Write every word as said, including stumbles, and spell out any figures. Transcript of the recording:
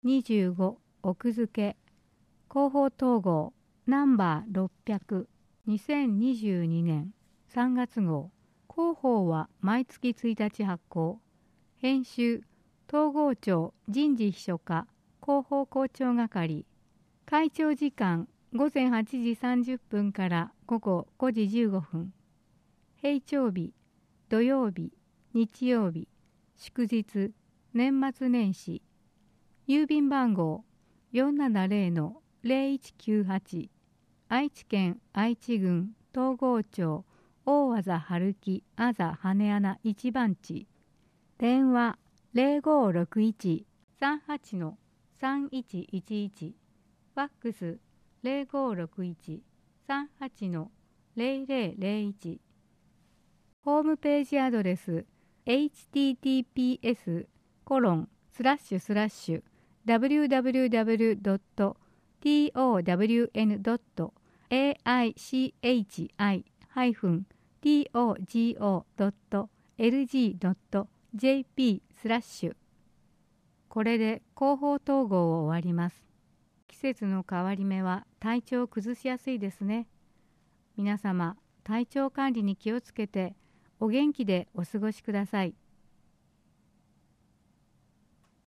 にじゅうご奥付け広報統合ナンバーろっぴゃく にせんにじゅうにねんさんがつ号。広報は毎月ついたち発行。編集統合庁人事秘書課広報広聴係。会長時間ごぜんはちじさんじゅっぷんから午後ごじじゅうごふん。閉庁日土曜日日曜日祝日年末年始。郵便番号 よんななぜろのぜろいちきゅうはち 愛知県愛知郡東郷町大和田春木あざ羽穴一番地。電話 ぜろごろくいち さんはち さんいちいちいち。ファックス ぜろごろくいち さんはち ぜろぜろぜろいち。ホームページアドレス エイチティーティーピーエスコロンスラッシュスラッシュダブリューダブリューダブリュードットトウダブリューエヌドットエーアイシーエイチアイハイフントゴドットエルジードットジェーピースラッシュ。これで広報統合を終わります。季節の変わり目は体調を崩しやすいですね。皆様、体調管理に気をつけてお元気でお過ごしください。